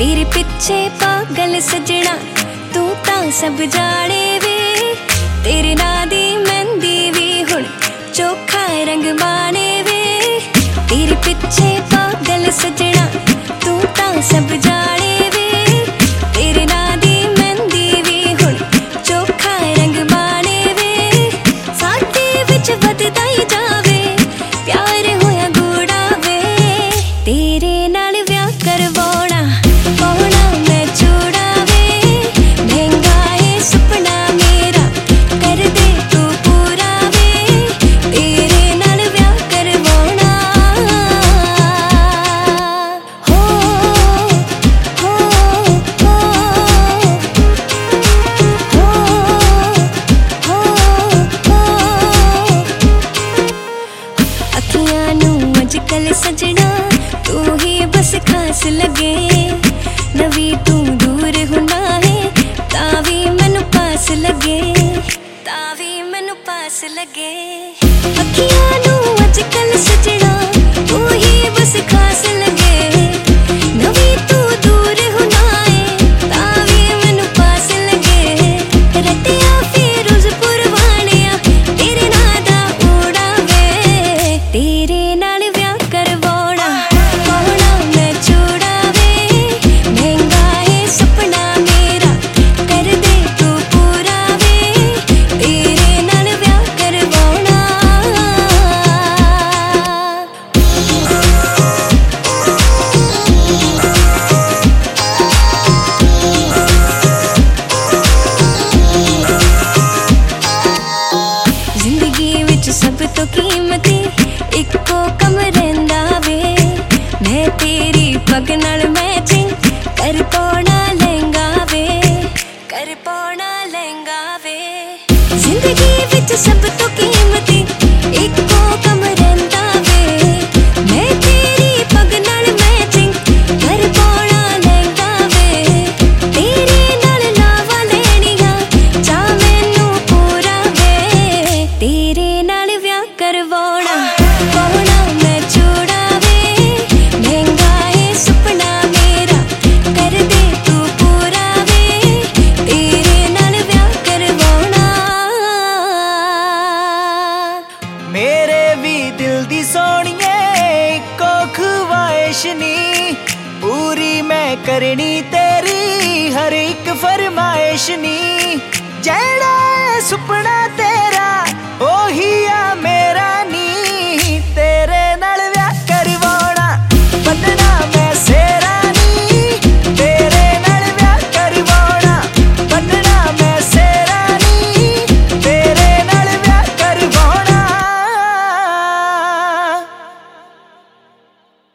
तेरे पिछे पागल सजना तू तां सब जाने वे। तेरे नां दी मेहंदी भी हुण चोखा रंग माने वे। तेरे पिछे पागल सजना तू तां सब जाने वे। तेरे नां दी मेहंदी भी हुण चोखा रंग माने वे। साडे विच वधदा ही जावे प्यार होया गूढ़ा वे। तेरे नाल व्याह करवाउणा पाउणा मैं चूड़ा वे। महंगा है सुपना मेरा कर दे तू पूरा वे। तेरे नाल व्याह करवाउणा हो हो हो हो अखियां नूं अजकल सजना तू ही बस खास लगे। नवी तू दूर हुना है तावी मैनू पास लगे। तावी मैनू पास लगे। अखियां नूं अजकल सजना तू ही बस खास लगे। नवी तू दूर हुना है तावी मैनू पास लगे। रटिया फिरोजपुर वालिया तेरे नां दा ऊड़ा वे। तेरे नाल व्याह करवाउणा पाउणा मैं चूड़ा वे। महंगा है सुपना मेरा कर दे तू पूरा वे। तेरे नाल व्याह करवाउणा जिंदगी विच सब तो कीमती इक्को कम रहिंदा वे। मैं तेरी पग नाल मैचिंग कर पाउणा लहंगा वे। कर पाउणा लहंगा वे। जिंदगी विच सब तो कीमती इक्को कम रहिंदा वे। मैं तेरी पग नाल मैचिंग कर पाउणा लहंगा वे। तेरे नाल लावा लैणियां चा मैनू पूरा वे। तेरे नाल व्याह करवाउणा पाउणा मैं चूड़ा वे। महंगा है सुपना मेरा कर दे तू पूरा वे। तेरे नाल व्याह करवाउणा। मेरे भी दिल दी सोहणिए इक्को ख्वाहिश नी। पूरी मैं करनी तेरी हर एक फरमाइश नी। जेड़ा सुपना